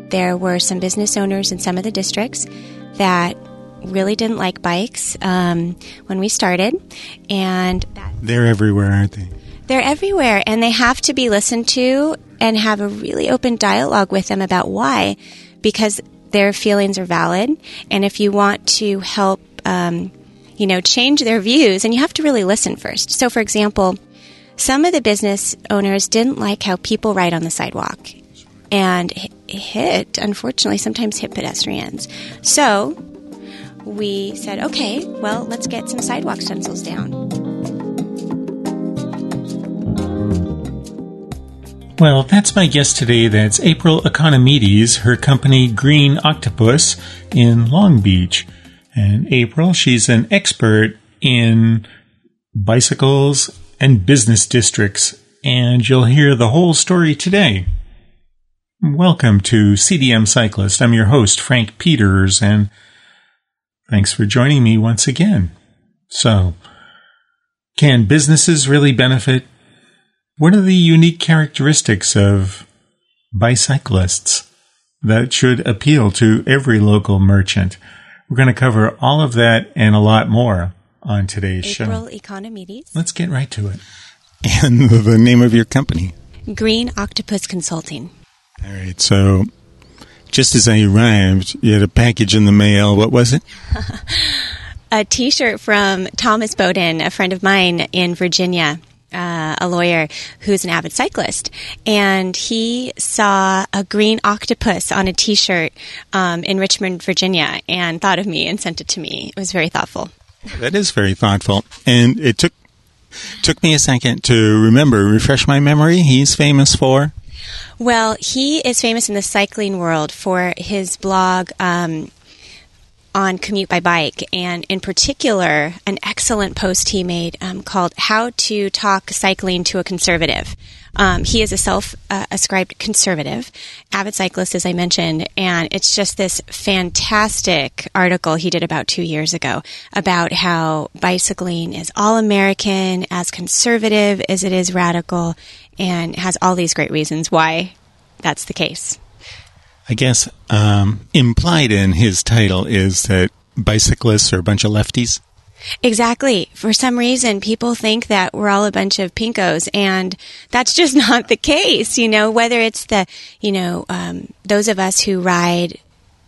there were some business owners in some of the districts that really didn't like bikes when we started. And they're everywhere, aren't they? They're everywhere, and they have to be listened to and have a really open dialogue with them about why, because their feelings are valid. And if you want to help, change their views, and you have to really listen first. So, for example, some of the business owners didn't like how people ride on the sidewalk and unfortunately, sometimes hit pedestrians. So we said, okay, well, let's get some sidewalk stencils down. Well, that's my guest today. That's April Economides, her company Green Octopus in Long Beach. And April, she's an expert in bicycles and business districts, and you'll hear the whole story today. Welcome to CDM Cyclist. I'm your host, Frank Peters, and thanks for joining me once again. So, can businesses really benefit? What are the unique characteristics of bicyclists that should appeal to every local merchant? We're going to cover all of that and a lot more on today's show. April Economides. Let's get right to it. And the name of your company? Green Octopus Consulting. All right, so just as I arrived, you had a package in the mail. What was it? A T-shirt from Thomas Bowden, a friend of mine in Virginia, a lawyer who's an avid cyclist. And he saw a green octopus on a T-shirt in Richmond, Virginia, and thought of me and sent it to me. It was very thoughtful. That is very thoughtful. And it took me a second to refresh my memory. He's famous for? Well, he is famous in the cycling world for his blog on Commute by Bike, and in particular, an excellent post he made called How to Talk Cycling to a Conservative. He is a self-ascribed conservative, avid cyclist, as I mentioned, and it's just this fantastic article he did about 2 years ago about how bicycling is all-American, as conservative as it is radical, and has all these great reasons why that's the case. I guess implied in his title is that bicyclists are a bunch of lefties. Exactly. For some reason, people think that we're all a bunch of pinkos, and that's just not the case. Whether it's those of us who ride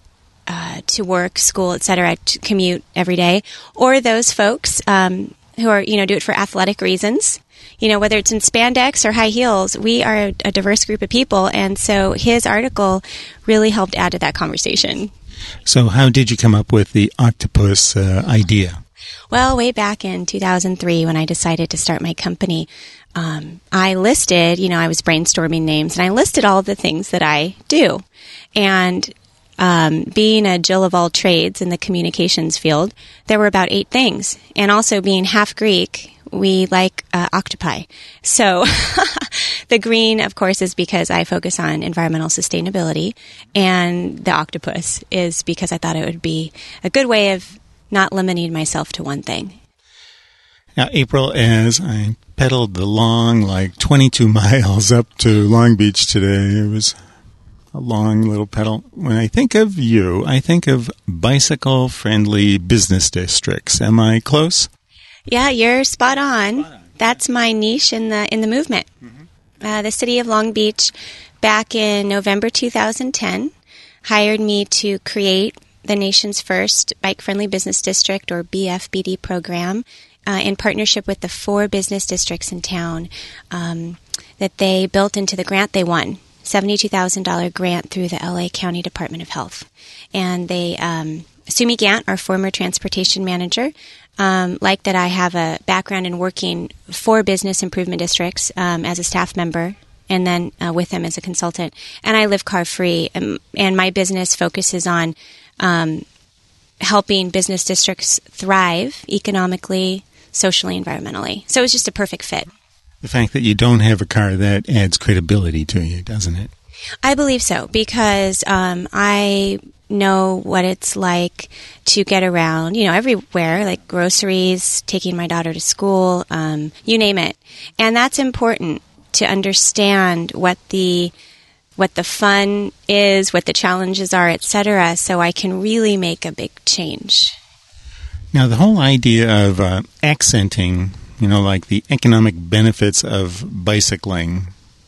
to work, school, etc., to commute every day, or those folks who are, do it for athletic reasons. Whether it's in spandex or high heels, we are a diverse group of people, and so his article really helped add to that conversation. So how did you come up with the octopus idea? Well, way back in 2003 when I decided to start my company, I listed, I was brainstorming names, and I listed all the things that I do. And being a Jill of all trades in the communications field, there were about 8 things. And also being half Greek, we like octopi. So the green, of course, is because I focus on environmental sustainability, and the octopus is because I thought it would be a good way of not limiting myself to one thing. Now, April, as I pedaled the long, 22 miles up to Long Beach today, it was a long little pedal. When I think of you, I think of bicycle-friendly business districts. Am I close? Yeah, you're spot on. That's my niche in the movement. Mm-hmm. The city of Long Beach, back in November 2010, hired me to create the nation's first bike-friendly business district, or BFBD program, in partnership with the 4 business districts in town that they built into the grant they won. $72,000 grant through the LA County Department of Health. And they, Sumi Gant, our former transportation manager, like that I have a background in working for business improvement districts as a staff member, and then with them as a consultant. And I live car-free, and my business focuses on helping business districts thrive economically, socially, environmentally. So it's just a perfect fit. The fact that you don't have a car, that adds credibility to you, doesn't it? I believe so, because I know what it's like to get around, everywhere, like groceries, taking my daughter to school, you name it. And that's important to understand what the what the fun is, what the challenges are, etc., so I can really make a big change. Now, the whole idea of accenting, like the economic benefits of bicycling,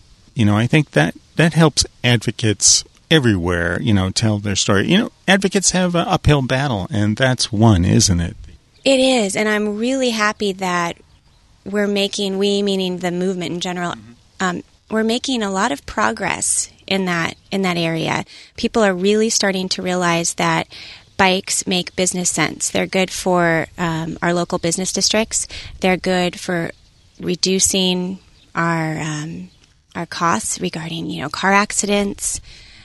I think that helps advocates everywhere, tell their story. Advocates have an uphill battle, and that's one, isn't it? It is, and I'm really happy that we're making, we meaning the movement in general, we're making a lot of progress in that area. People are really starting to realize that bikes make business sense. They're good for our local business districts. They're good for reducing our costs regarding car accidents,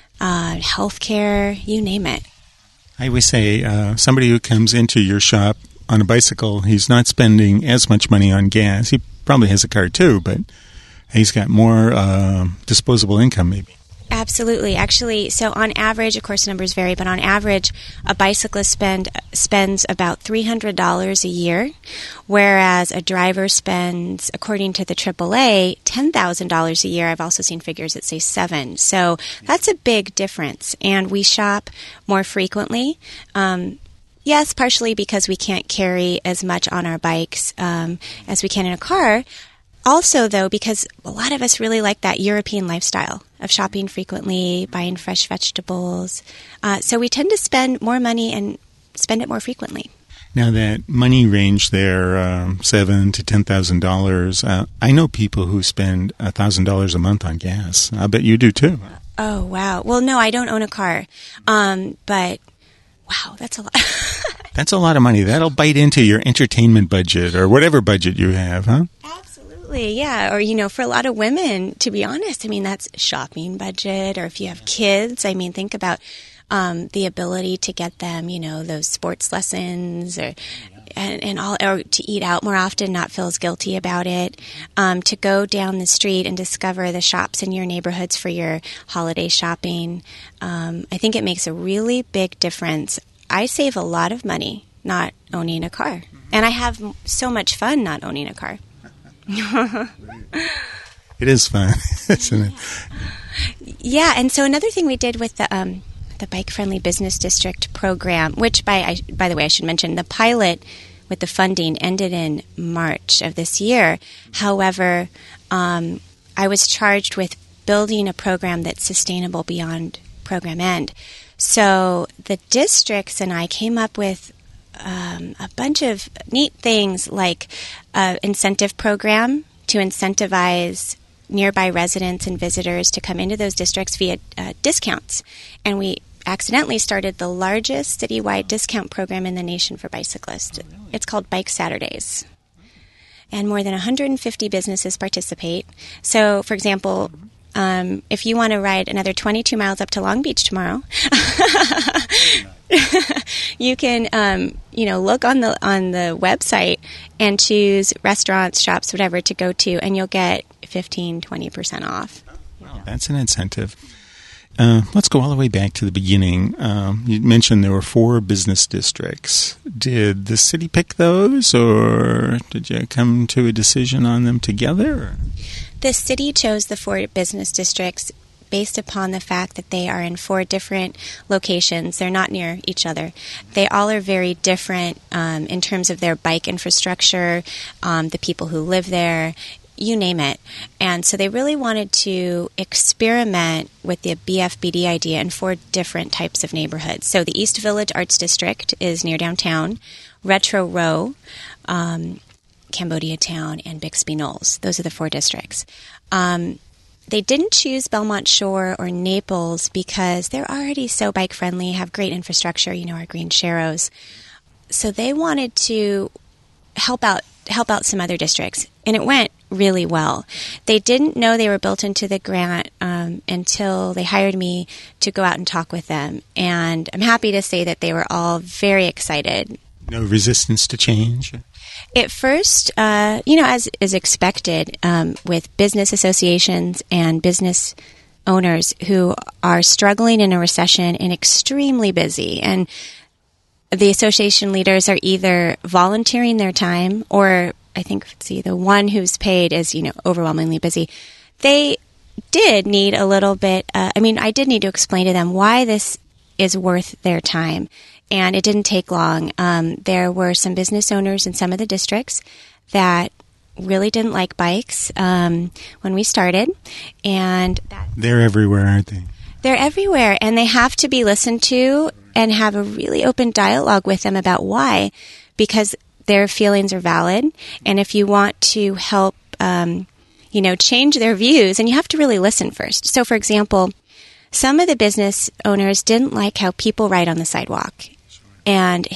healthcare, you name it. I always say somebody who comes into your shop on a bicycle, he's not spending as much money on gas. He probably has a car too, but he's got more disposable income maybe. Absolutely. Actually, so on average, of course, numbers vary, but on average, a bicyclist spends about $300 a year, whereas a driver spends, according to the AAA, $10,000 a year. I've also seen figures that say $7,000. So that's a big difference. And we shop more frequently. Yes, partially because we can't carry as much on our bikes as we can in a car. Also, though, because a lot of us really like that European lifestyle of shopping frequently, buying fresh vegetables. So we tend to spend more money and spend it more frequently. Now, that money range there, $7,000 to $10,000, I know people who spend $1,000 a month on gas. I bet you do, too. Oh, wow. Well, no, I don't own a car. But, wow, that's a lot. That's a lot of money. That'll bite into your entertainment budget or whatever budget you have, huh? Yeah. Or, for a lot of women, to be honest, that's shopping budget. Or if you have kids, think about the ability to get them, those sports lessons or to eat out more often, not feel as guilty about it, to go down the street and discover the shops in your neighborhoods for your holiday shopping. I think it makes a really big difference. I save a lot of money not owning a car. And I have so much fun not owning a car. It is fun, isn't it? Yeah, and so another thing we did with the Bike Friendly Business District program, which by the way I should mention, the pilot with the funding ended in March of this year. However, I was charged with building a program that's sustainable beyond program end. So the districts and I came up with a bunch of neat things like an incentive program to incentivize nearby residents and visitors to come into those districts via discounts. And we accidentally started the largest citywide discount program in the nation for bicyclists. It's called Bike Saturdays. And more than 150 businesses participate. So, for example, if you want to ride another 22 miles up to Long Beach tomorrow, you can, look on the website and choose restaurants, shops, whatever to go to, and you'll get 15-20% off. Wow, that's an incentive. Let's go all the way back to the beginning. You mentioned there were 4 business districts. Did the city pick those, or did you come to a decision on them together? The city chose the 4 business districts based upon the fact that they are in 4 different locations. They're not near each other. They all are very different in terms of their bike infrastructure, the people who live there, you name it. And so they really wanted to experiment with the BFBD idea in 4 different types of neighborhoods. So the East Village Arts District is near downtown, Retro Row, Cambodia Town, and Bixby Knolls. Those are the 4 districts. They didn't choose Belmont Shore or Naples because they're already so bike friendly, have great infrastructure, our green sharrows. So they wanted to help out some other districts, and it went really well. They didn't know they were built into the grant until they hired me to go out and talk with them, and I'm happy to say that they were all very excited. No resistance to change? At first, as is expected with business associations and business owners who are struggling in a recession and extremely busy, and the association leaders are either volunteering their time or I think, the one who's paid is, overwhelmingly busy. They did need a little bit, I did need to explain to them why this is worth their time. And it didn't take long. There were some business owners in some of the districts that really didn't like bikes when we started. And they're everywhere, aren't they? They're everywhere, and they have to be listened to and have a really open dialogue with them about why, because their feelings are valid. And if you want to help, change their views, and you have to really listen first. So, for example, some of the business owners didn't like how people ride on the sidewalk and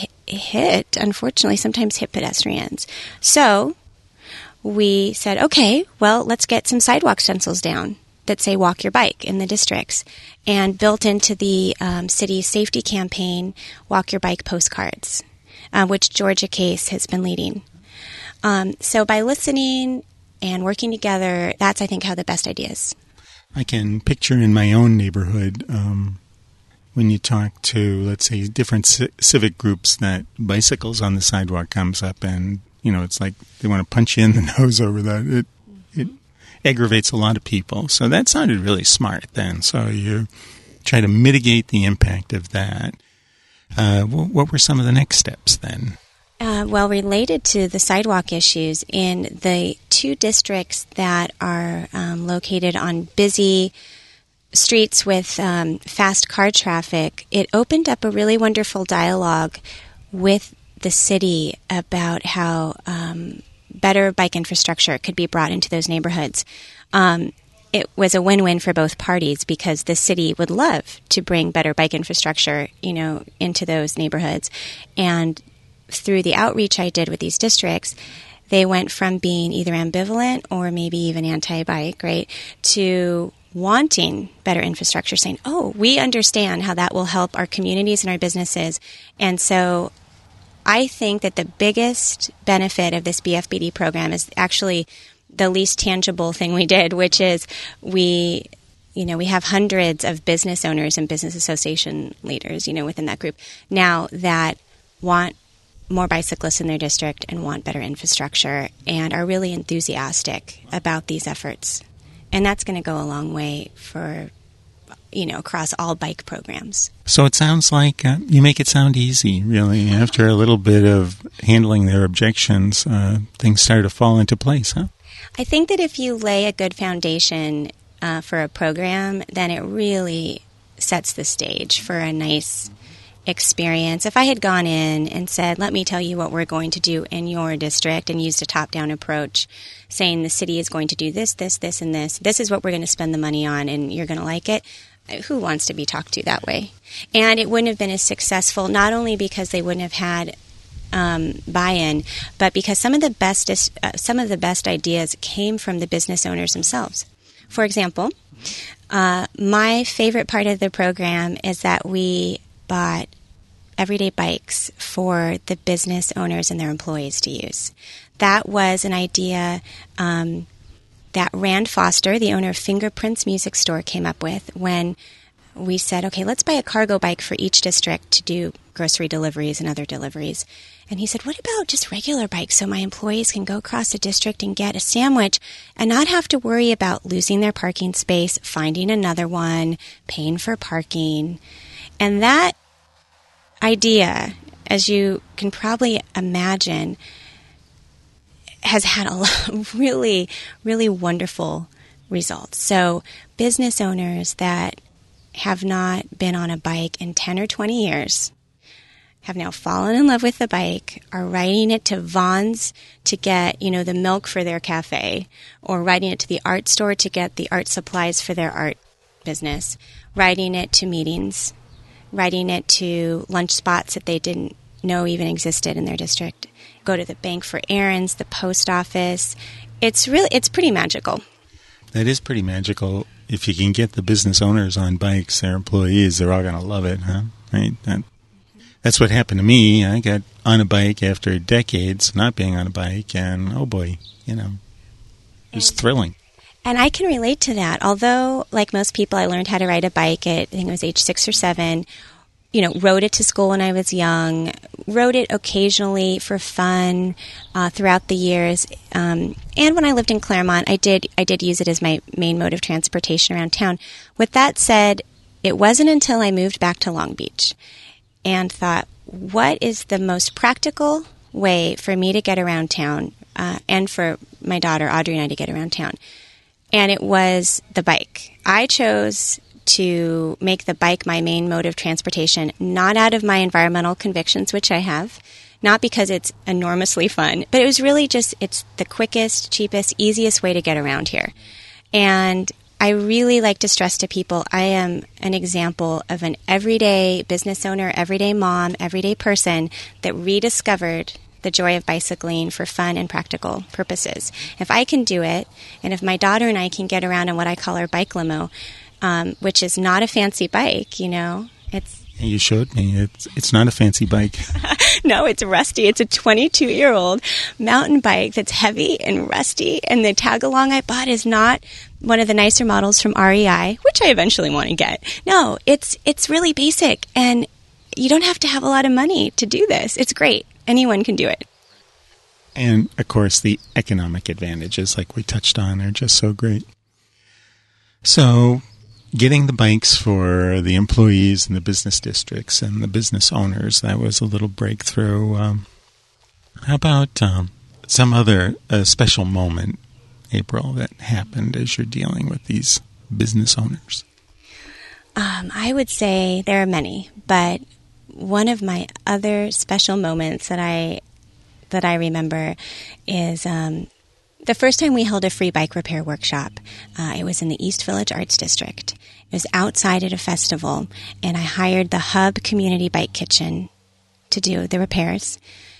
sometimes hit pedestrians. So we said, okay, well, let's get some sidewalk stencils down that say walk your bike in the districts, and built into the city's safety campaign, walk your bike postcards, which Georgia Case has been leading. So by listening and working together, that's, I think, how the best ideas. I can picture in my own neighborhood when you talk to, let's say, different civic groups, that bicycles on the sidewalk comes up, and it's like they want to punch you in the nose over that. It aggravates a lot of people. So that sounded really smart then. So you try to mitigate the impact of that. What were some of the next steps then? Related to the sidewalk issues, in the two districts that are located on busy streets with fast car traffic, it opened up a really wonderful dialogue with the city about how better bike infrastructure could be brought into those neighborhoods. It was a win-win for both parties, because the city would love to bring better bike infrastructure, into those neighborhoods. And through the outreach I did with these districts, they went from being either ambivalent or maybe even anti-bike, right, to wanting better infrastructure, saying, oh, we understand how that will help our communities and our businesses. And so I think that the biggest benefit of this BFBD program is actually the least tangible thing we did, which is we have hundreds of business owners and business association leaders, within that group now that want more bicyclists in their district and want better infrastructure and are really enthusiastic about these efforts. And that's going to go a long way for, across all bike programs. So it sounds like you make it sound easy, really. After a little bit of handling their objections, things start to fall into place, huh? I think that if you lay a good foundation for a program, then it really sets the stage for a nice experience. If I had gone in and said, let me tell you what we're going to do in your district, and used a top-down approach, saying the city is going to do this, this, this, and this is what we're going to spend the money on, and you're going to like it, who wants to be talked to that way? And it wouldn't have been as successful, not only because they wouldn't have had buy-in, but because some of the best ideas came from the business owners themselves. For example, my favorite part of the program is that we bought everyday bikes for the business owners and their employees to use. That was an idea that Rand Foster, the owner of Fingerprints Music Store, came up with when we said, okay, let's buy a cargo bike for each district to do grocery deliveries and other deliveries. And he said, what about just regular bikes so my employees can go across the district and get a sandwich and not have to worry about losing their parking space, finding another one, paying for parking. And that idea, as you can probably imagine, has had a lot of really, really wonderful results. So business owners that have not been on a bike in 10 or 20 years have now fallen in love with the bike, are riding it to Vons to get, the milk for their cafe, or riding it to the art store to get the art supplies for their art business, riding it to meetings, riding it to lunch spots that they didn't know even existed in their district, go to the bank for errands, the post office. It's pretty magical. That is pretty magical. If you can get the business owners on bikes, their employees, they're all going to love it, huh? Right? That's what happened to me. I got on a bike after decades not being on a bike, and oh boy, it was thrilling. And I can relate to that. Although, like most people, I learned how to ride a bike at, I think it was age 6 or 7. rode it to school when I was young, rode it occasionally for fun throughout the years. And when I lived in Claremont, I did use it as my main mode of transportation around town. With that said, it wasn't until I moved back to Long Beach and thought, what is the most practical way for me to get around town and for my daughter, Audrey, and I to get around town? And it was the bike. I chose to make the bike my main mode of transportation, not out of my environmental convictions, which I have, not because it's enormously fun, but it was really just, it's the quickest, cheapest, easiest way to get around here. And I really like to stress to people, I am an example of an everyday business owner, everyday mom, everyday person that rediscovered the joy of bicycling for fun and practical purposes. If I can do it, and if my daughter and I can get around in what I call our bike limo, which is not a fancy bike, it's... You showed me. It's not a fancy bike. No, it's rusty. It's a 22-year-old mountain bike that's heavy and rusty, and the tag-along I bought is not one of the nicer models from REI, which I eventually want to get. No, it's really basic, and you don't have to have a lot of money to do this. It's great. Anyone can do it. And, of course, the economic advantages, like we touched on, are just so great. So, getting the bikes for the employees and the business districts and the business owners, that was a little breakthrough. How about some other special moment, April, that happened as you're dealing with these business owners? I would say there are many, but one of my other special moments that I remember is the first time we held a free bike repair workshop. It was in the East Village Arts District. It was outside at a festival, and I hired the Hub Community Bike Kitchen to do the repairs.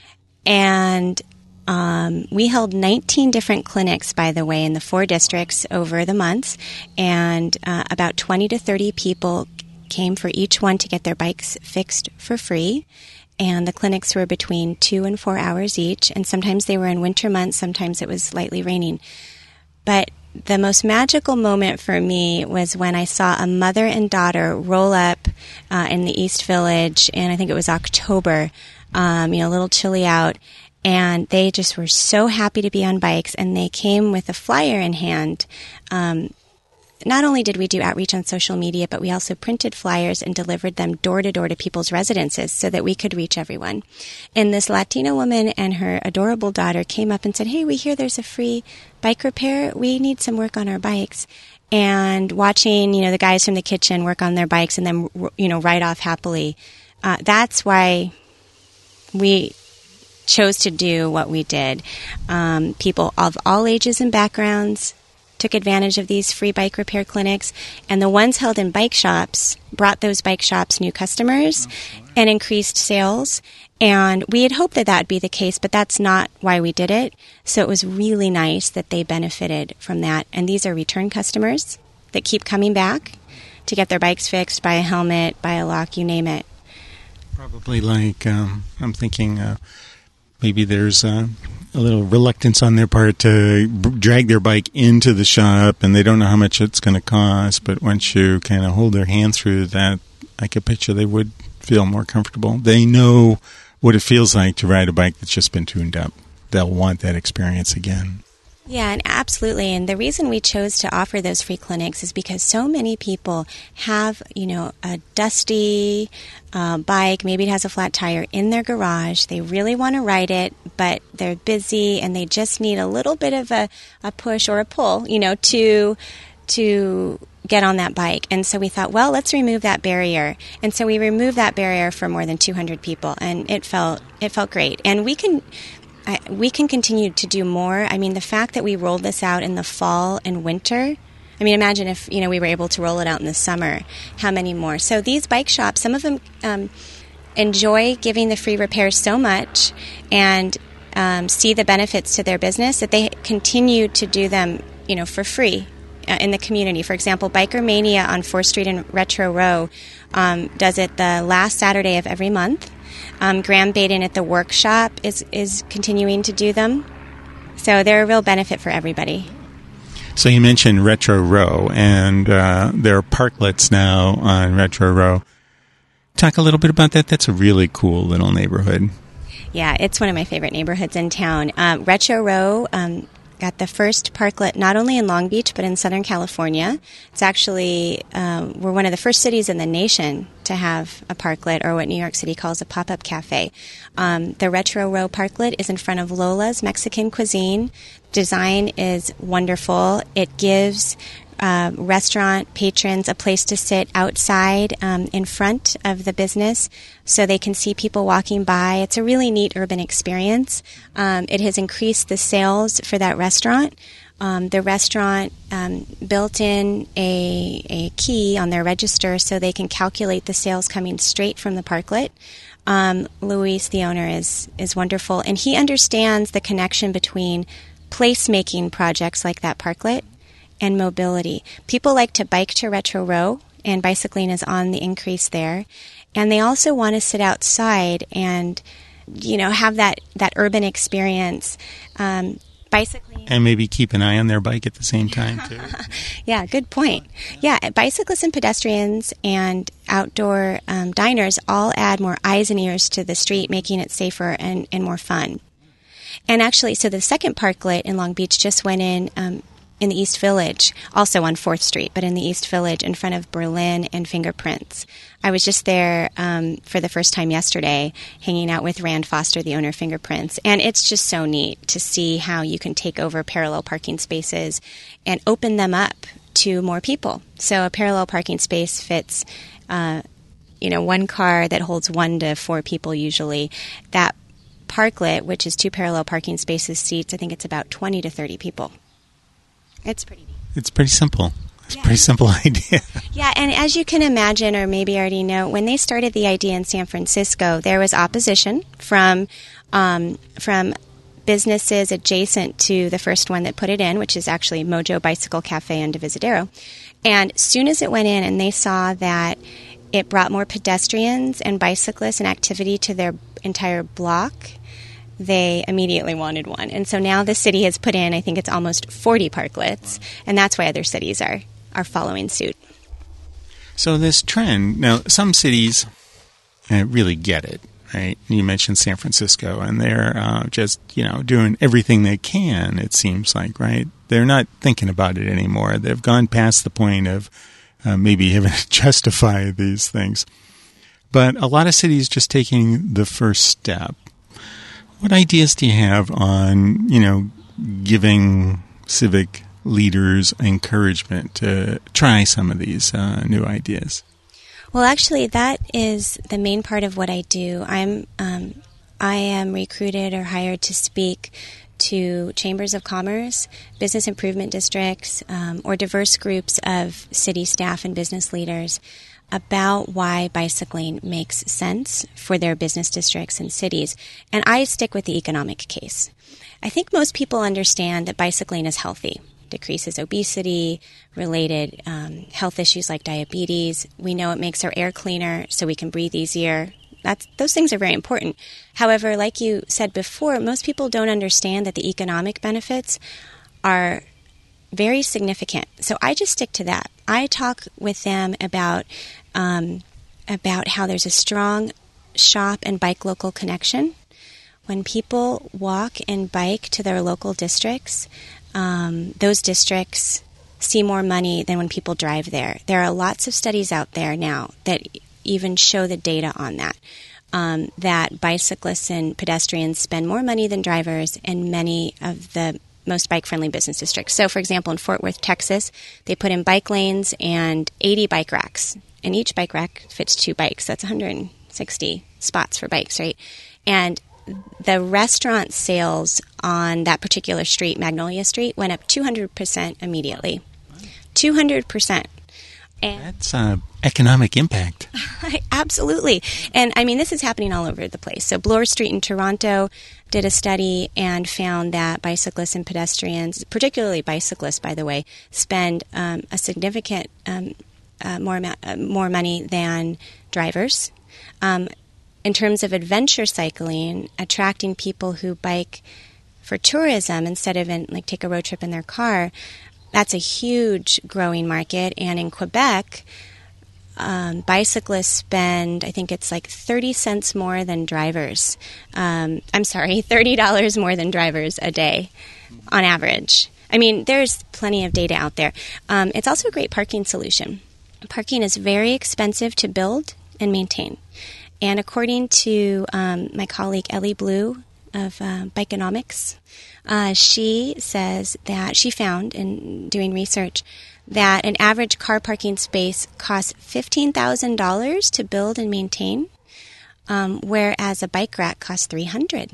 And we held 19 different clinics, by the way, in the 4 districts over the months, and about 20 to 30 people came for each one to get their bikes fixed for free. And the clinics were between 2 and 4 hours each, and sometimes they were in winter months, sometimes it was lightly raining. But the most magical moment for me was when I saw a mother and daughter roll up in the East Village, and I think it was October, a little chilly out, and they just were so happy to be on bikes, and they came with a flyer in hand. Not only did we do outreach on social media, but we also printed flyers and delivered them door to door to people's residences so that we could reach everyone. And this Latina woman and her adorable daughter came up and said, "Hey, we hear there's a free bike repair. We need some work on our bikes." And watching, the guys from the kitchen work on their bikes and then, ride off happily. That's why we chose to do what we did. People of all ages and backgrounds took advantage of these free bike repair clinics, and the ones held in bike shops brought those bike shops new customers and increased sales. And we had hoped that that would be the case, but that's not why we did it. So it was really nice that they benefited from that. And these are return customers that keep coming back to get their bikes fixed, buy a helmet, buy a lock, you name it. Probably like, I'm thinking maybe there's a little reluctance on their part to drag their bike into the shop, and they don't know how much it's going to cost. But once you kind of hold their hand through that, I could picture they would feel more comfortable. They know what it feels like to ride a bike that's just been tuned up. They'll want that experience again. Yeah, and absolutely. And the reason we chose to offer those free clinics is because so many people have, a dusty bike, maybe it has a flat tire in their garage. They really want to ride it, but they're busy and they just need a little bit of a push or a pull, to get on that bike. And so we thought, well, let's remove that barrier. And so we removed that barrier for more than 200 people, and it felt great. And we can continue to do more. I mean, the fact that we rolled this out in the fall and winter, imagine if, we were able to roll it out in the summer, how many more? So these bike shops, some of them enjoy giving the free repairs so much and see the benefits to their business that they continue to do them, for free in the community. For example, Biker Mania on 4th Street and Retro Row does it the last Saturday of every month. Graham Baden at the workshop is continuing to do them. So they're a real benefit for everybody. So you mentioned Retro Row, and there are parklets now on Retro Row. talk a little bit about that? That's a really cool little neighborhood. Yeah, it's one of my favorite neighborhoods in town. Retro Row got the first parklet not only in Long Beach but in Southern California. It's actually, we're one of the first cities in the nation to have a parklet, or what New York City calls a pop-up cafe. The Retro Row parklet is in front of Lola's Mexican Cuisine. Design is wonderful. It gives restaurant patrons a place to sit outside in front of the business so they can see people walking by. It's a really neat urban experience. It has increased the sales for that restaurant. The restaurant built in a key on their register so they can calculate the sales coming straight from the parklet. Luis, the owner, is wonderful, and he understands the connection between placemaking projects like that parklet and mobility. People like to bike to Retro Row, and bicycling is on the increase there. And they also want to sit outside and, have that urban experience. Bicycling. And maybe keep an eye on their bike at the same time, too. Yeah, good point. Yeah, bicyclists and pedestrians and outdoor diners all add more eyes and ears to the street, making it safer and more fun. And actually, so the second parklet in Long Beach just went in the East Village, also on 4th Street, but in the East Village in front of Berlin and Fingerprints. I was just there for the first time yesterday, hanging out with Rand Foster, the owner of Fingerprints, and it's just so neat to see how you can take over parallel parking spaces and open them up to more people. So a parallel parking space fits, one car that holds 1 to 4 people usually. That parklet, which is 2 parallel parking spaces, seats, I think it's about 20 to 30 people. It's pretty neat. It's pretty simple. It's a pretty simple idea. Yeah, and as you can imagine, or maybe already know, when they started the idea in San Francisco, there was opposition from businesses adjacent to the first one that put it in, which is actually Mojo Bicycle Cafe on Divisadero. And as soon as it went in and they saw that it brought more pedestrians and bicyclists and activity to their entire block, they immediately wanted one. And so now the city has put in, I think it's almost 40 parklets, and that's why other cities are following suit. So this trend, now some cities really get it, right? You mentioned San Francisco, and they're just, doing everything they can, it seems like, right? They're not thinking about it anymore. They've gone past the point of maybe having to justify these things. But a lot of cities just taking the first step. What ideas do you have on, giving civic leaders encouragement to try some of these new ideas? Well, actually, that is the main part of what I do. I am recruited or hired to speak to chambers of commerce, business improvement districts, or diverse groups of city staff and business leaders about why bicycling makes sense for their business districts and cities. And I stick with the economic case. I think most people understand that bicycling is healthy. Decreases obesity, related health issues like diabetes. We know it makes our air cleaner so we can breathe easier. Those things are very important. However, like you said before, most people don't understand that the economic benefits are very significant. So I just stick to that. I talk with them about how there's a strong shop and bike local connection. When people walk and bike to their local districts, those districts see more money than when people drive there. There are lots of studies out there now that even show the data on that, that bicyclists and pedestrians spend more money than drivers in many of the most bike-friendly business districts. So, for example, in Fort Worth, Texas, they put in bike lanes and 80 bike racks. And each bike rack fits 2 bikes. That's 160 spots for bikes, right? And the restaurant sales on that particular street, Magnolia Street, went up 200% immediately. 200%. And that's economic impact. Absolutely. And I mean, this is happening all over the place. So Bloor Street in Toronto did a study and found that bicyclists and pedestrians, particularly bicyclists, by the way, spend a significant more money than drivers. In terms of adventure cycling, attracting people who bike for tourism instead of take a road trip in their car, that's a huge growing market. And in Quebec, bicyclists spend, I think it's like 30 cents more than drivers. $30 more than drivers a day on average. I mean, there's plenty of data out there. It's also a great parking solution. Parking is very expensive to build and maintain. And according to my colleague Ellie Blue of Bikeonomics, she says that she found in doing research that an average car parking space costs $15,000 to build and maintain, whereas a bike rack costs $300.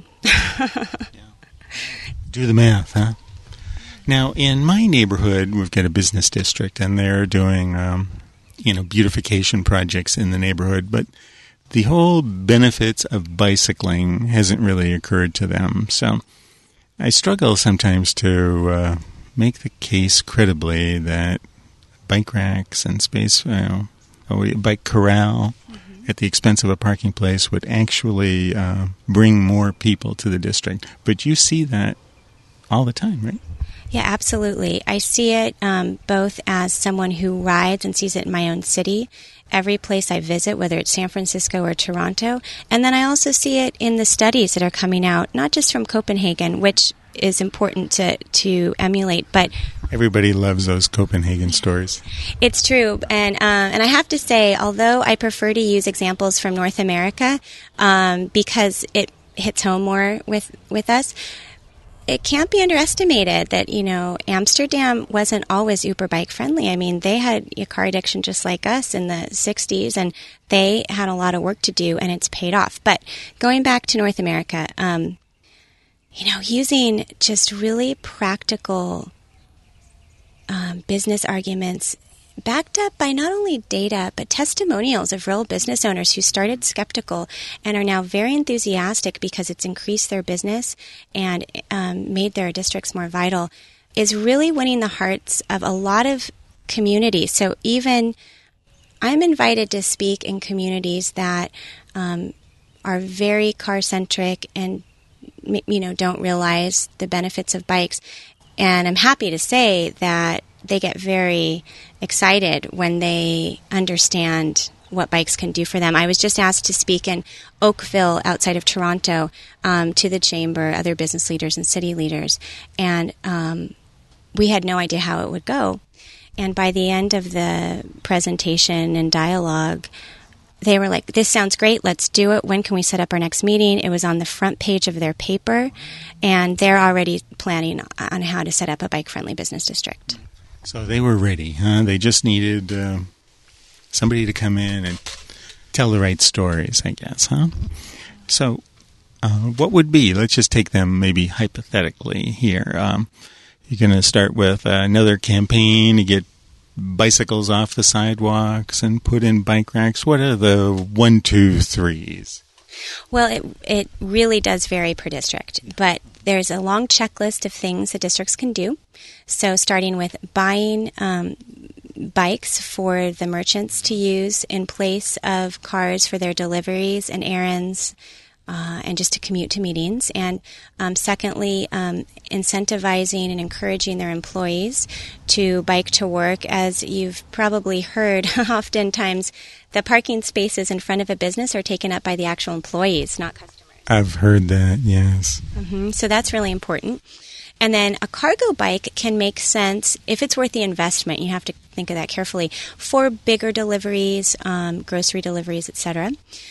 Do the math, huh? Now, in my neighborhood, we've got a business district, and they're doing, beautification projects in the neighborhood, but the whole benefits of bicycling hasn't really occurred to them. So I struggle sometimes to make the case credibly that bike racks and space, bike corral at the expense of a parking place would actually bring more people to the district. But you see that all the time, right? Yeah, absolutely. I see it both as someone who rides and sees it in my own city, every place I visit, whether it's San Francisco or Toronto. And then I also see it in the studies that are coming out, not just from Copenhagen, which is important to emulate, but everybody loves those Copenhagen stories. It's true. And I have to say, although I prefer to use examples from North America because it hits home more with us, it can't be underestimated that, Amsterdam wasn't always Uber bike friendly. I mean, they had a car addiction just like us in the 60s, and they had a lot of work to do, and it's paid off. But going back to North America, using just really practical business arguments backed up by not only data, but testimonials of real business owners who started skeptical and are now very enthusiastic because it's increased their business and made their districts more vital, is really winning the hearts of a lot of communities. So even I'm invited to speak in communities that are very car-centric and, don't realize the benefits of bikes. And I'm happy to say that they get very excited when they understand what bikes can do for them. I was just asked to speak in Oakville outside of Toronto to the chamber, other business leaders and city leaders, and we had no idea how it would go. And by the end of the presentation and dialogue, they were like, this sounds great, let's do it. When can we set up our next meeting? It was on the front page of their paper, and they're already planning on how to set up a bike-friendly business district. So they were ready, huh? They just needed somebody to come in and tell the right stories, I guess, huh? So what would be, let's just take them maybe hypothetically here. You're going to start with another campaign to get bicycles off the sidewalks and put in bike racks. What are the 1, 2, 3s? Well, it really does vary per district, but there's a long checklist of things that districts can do. So starting with buying bikes for the merchants to use in place of cars for their deliveries and errands, and just to commute to meetings. And secondly, incentivizing and encouraging their employees to bike to work. As you've probably heard, oftentimes the parking spaces in front of a business are taken up by the actual employees, not customers. I've heard that, yes. Mm-hmm. So that's really important. And then a cargo bike can make sense if it's worth the investment. You have to think of that carefully for bigger deliveries, grocery deliveries, etc.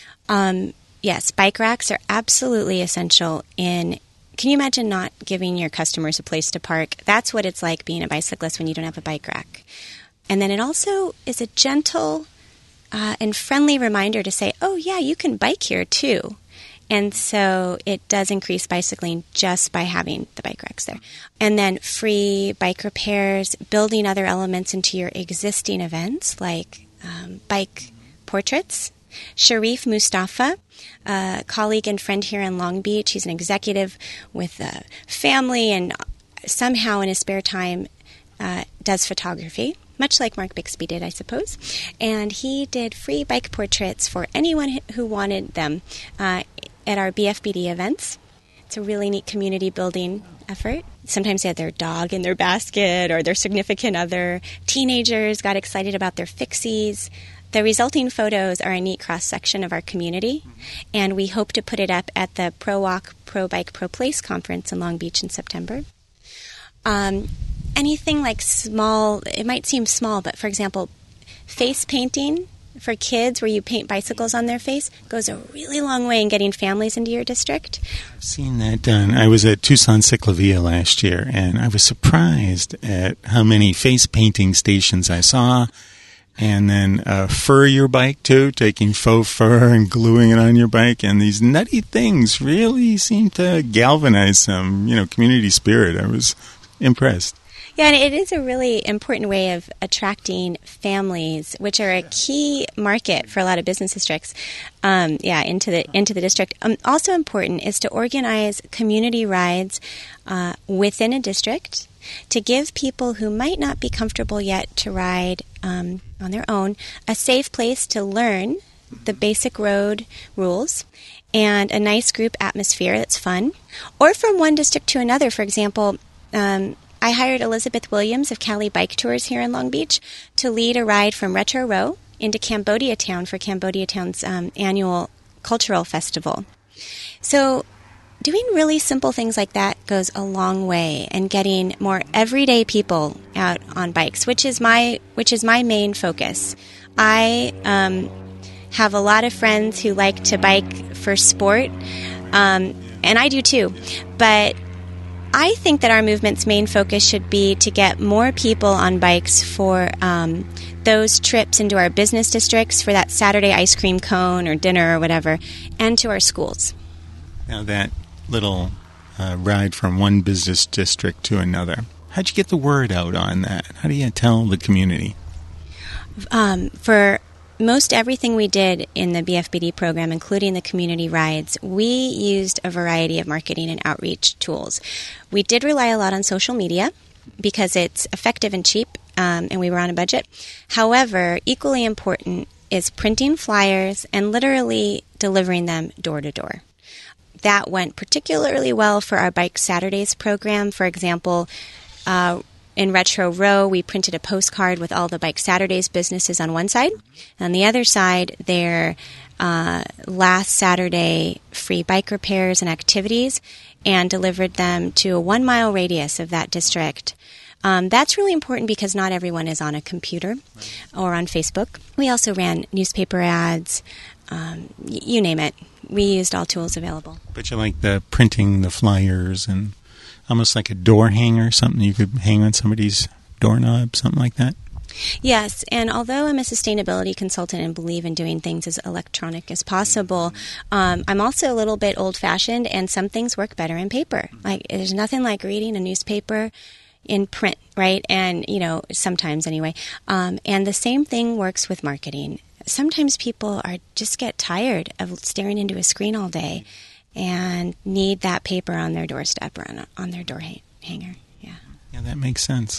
Yes, bike racks are absolutely essential in. Can you imagine not giving your customers a place to park? That's what it's like being a bicyclist when you don't have a bike rack. And then it also is a gentle and friendly reminder to say, oh, yeah, you can bike here too. And so it does increase bicycling just by having the bike racks there. And then free bike repairs, building other elements into your existing events like bike portraits. Sharif Mustafa, a colleague and friend here in Long Beach, he's an executive with a family and somehow in his spare time does photography, much like Mark Bixby did, I suppose. And he did free bike portraits for anyone who wanted them at our BFBD events. It's a really neat community building effort. Sometimes they had their dog in their basket or their significant other. Teenagers got excited about their fixies. the resulting photos are a neat cross-section of our community, and we hope to put it up at the Pro Walk, Pro Bike, Pro Place conference in Long Beach in September. Anything like small, it might seem small, but for example, face painting for kids where you paint bicycles on their face goes a really long way in getting families into your district. I've seen that done. I was at Tucson Ciclavia last year, and I was surprised at how many face painting stations I saw. And then fur your bike, too, taking faux fur and gluing it on your bike. And these nutty things really seem to galvanize some, community spirit. I was impressed. Yeah, and it is a really important way of attracting families, which are a key market for a lot of business districts, into the district. Also important is to organize community rides within a district to give people who might not be comfortable yet to ride on their own a safe place to learn the basic road rules and a nice group atmosphere that's fun. Or from one district to another, for example, I hired Elizabeth Williams of Cali Bike Tours here in Long Beach to lead a ride from Retro Row into Cambodia Town for Cambodia Town's annual cultural festival. So doing really simple things like that goes a long way in getting more everyday people out on bikes, which is my main focus. I have a lot of friends who like to bike for sport, and I do too, but I think that our movement's main focus should be to get more people on bikes for those trips into our business districts for that Saturday ice cream cone or dinner or whatever, and to our schools. Now that little ride from one business district to another, how'd you get the word out on that? How do you tell the community? For most everything we did in the BFBD program, including the community rides, we used a variety of marketing and outreach tools. We did rely a lot on social media because it's effective and cheap, and we were on a budget. However, equally important is printing flyers and literally delivering them door to door. That went particularly well for our Bike Saturdays program. For example, in Retro Row, we printed a postcard with all the Bike Saturdays businesses on one side. On the other side, their last Saturday free bike repairs and activities, and delivered them to a 1 mile radius of that district. That's really important because not everyone is on a computer or on Facebook. We also ran newspaper ads, you name it. We used all tools available. But you like the printing the flyers and almost like a door hanger, something you could hang on somebody's doorknob, something like that? Yes, and although I'm a sustainability consultant and believe in doing things as electronic as possible, I'm also a little bit old-fashioned, and some things work better in paper. Like, there's nothing like reading a newspaper in print, right? And, sometimes anyway. And the same thing works with marketing. Sometimes people just get tired of staring into a screen all day and need that paper on their doorstep or on their door hanger. Yeah, that makes sense.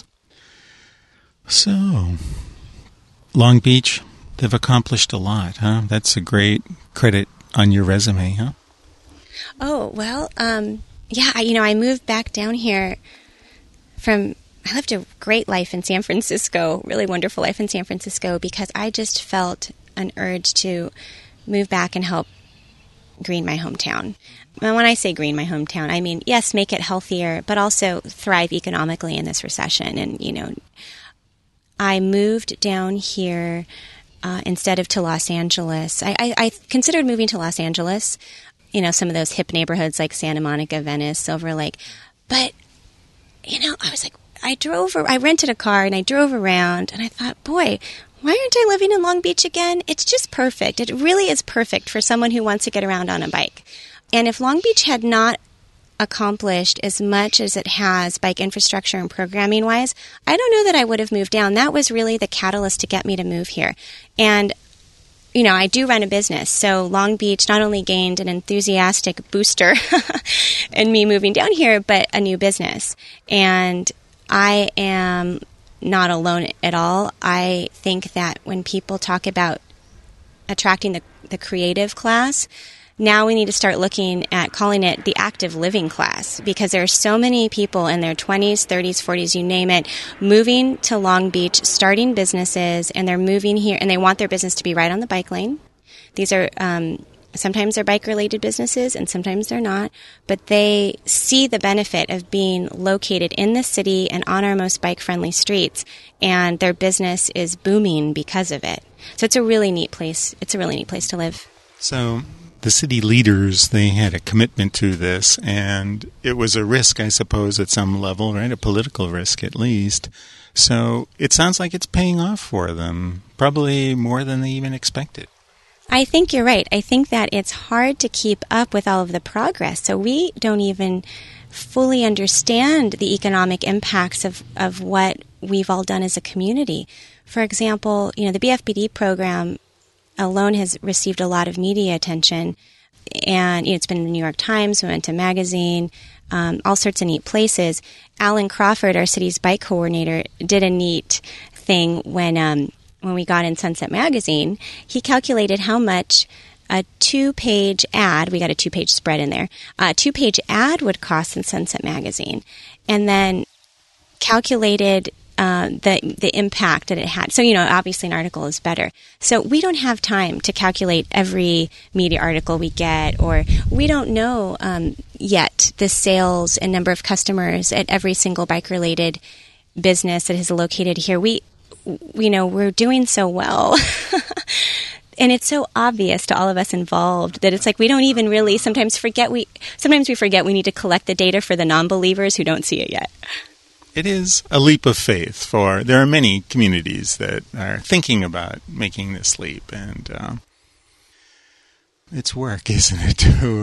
So, Long Beach, they've accomplished a lot, huh? That's a great credit on your resume, huh? Oh, well, I moved back down here I lived a great life in San Francisco, really wonderful life in San Francisco, because I just felt an urge to move back and help green my hometown. And when I say green my hometown, I mean, yes, make it healthier, but also thrive economically in this recession. And, I moved down here instead of to Los Angeles. I considered moving to Los Angeles, some of those hip neighborhoods like Santa Monica, Venice, Silver Lake. But, I was like, I rented a car and I drove around and I thought, boy, why aren't I living in Long Beach again? It's just perfect. It really is perfect for someone who wants to get around on a bike. And if Long Beach had not accomplished as much as it has bike infrastructure and programming wise, I don't know that I would have moved down. That was really the catalyst to get me to move here. And, I do run a business. So Long Beach not only gained an enthusiastic booster in me moving down here, but a new business. And I am not alone at all. I think that when people talk about attracting the creative class, Now we need to start looking at calling it the active living class, because there are so many people in their 20s, 30s, 40s, you name it, moving to Long Beach, starting businesses, and they're moving here, and they want their business to be right on the bike lane. These are sometimes they're bike-related businesses, and sometimes they're not, but they see the benefit of being located in the city and on our most bike-friendly streets, and their business is booming because of it. So it's a really neat place. It's a really neat place to live. So the city leaders, they had a commitment to this, and it was a risk, I suppose, at some level, right? A political risk, at least. So it sounds like it's paying off for them, probably more than they even expected. I think you're right. I think that it's hard to keep up with all of the progress. So we don't even fully understand the economic impacts of what we've all done as a community. For example, the BFBD program alone has received a lot of media attention, and it's been in the New York Times, Memento Magazine, all sorts of neat places. Alan Crawford, our city's bike coordinator, did a neat thing when we got in Sunset Magazine. He calculated how much a 2-page ad, we got a 2-page spread in there, a 2-page ad would cost in Sunset Magazine, and then calculated the impact that it had. So, obviously an article is better. So we don't have time to calculate every media article we get, or we don't know yet the sales and number of customers at every single bike-related business that is located here. We're doing so well. And it's so obvious to all of us involved that it's like we don't even really sometimes we forget we need to collect the data for the non-believers who don't see it yet. It is a leap of faith there are many communities that are thinking about making this leap, and it's work, isn't it,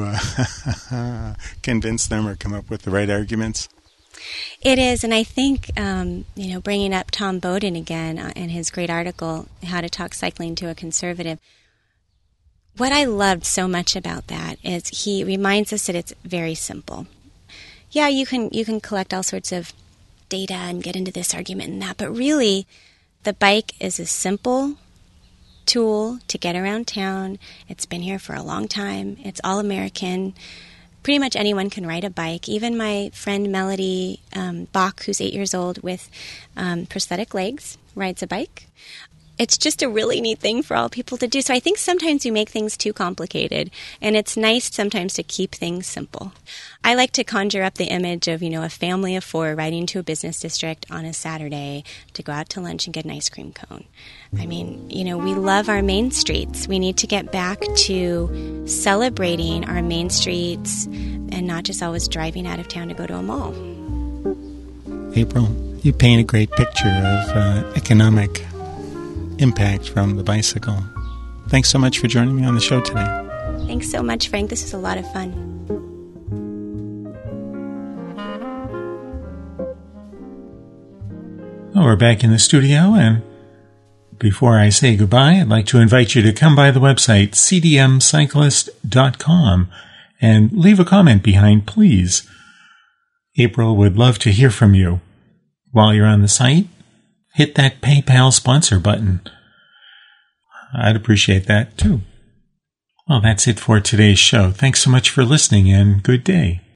to convince them or come up with the right arguments? It is, and I think, bringing up Tom Bowden again in his great article, How to Talk Cycling to a Conservative, what I loved so much about that is he reminds us that it's very simple. Yeah, you can collect all sorts of data and get into this argument and that, but really, the bike is a simple tool to get around town. It's been here for a long time. It's all American. Pretty much anyone can ride a bike. Even my friend Melody Bach, who's 8 years old with prosthetic legs, rides a bike. It's just a really neat thing for all people to do. So I think sometimes we make things too complicated, and it's nice sometimes to keep things simple. I like to conjure up the image of, a family of 4 riding to a business district on a Saturday to go out to lunch and get an ice cream cone. I mean, we love our main streets. We need to get back to celebrating our main streets and not just always driving out of town to go to a mall. April, you paint a great picture of economic impact from the bicycle. Thanks so much for joining me on the show today. Thanks so much, Frank. This was a lot of fun. Well, we're back in the studio, and before I say goodbye, I'd like to invite you to come by the website cdmcyclist.com and leave a comment behind, please. April would love to hear from you. While you're on the site, hit that PayPal sponsor button. I'd appreciate that too. Well, that's it for today's show. Thanks so much for listening, and good day.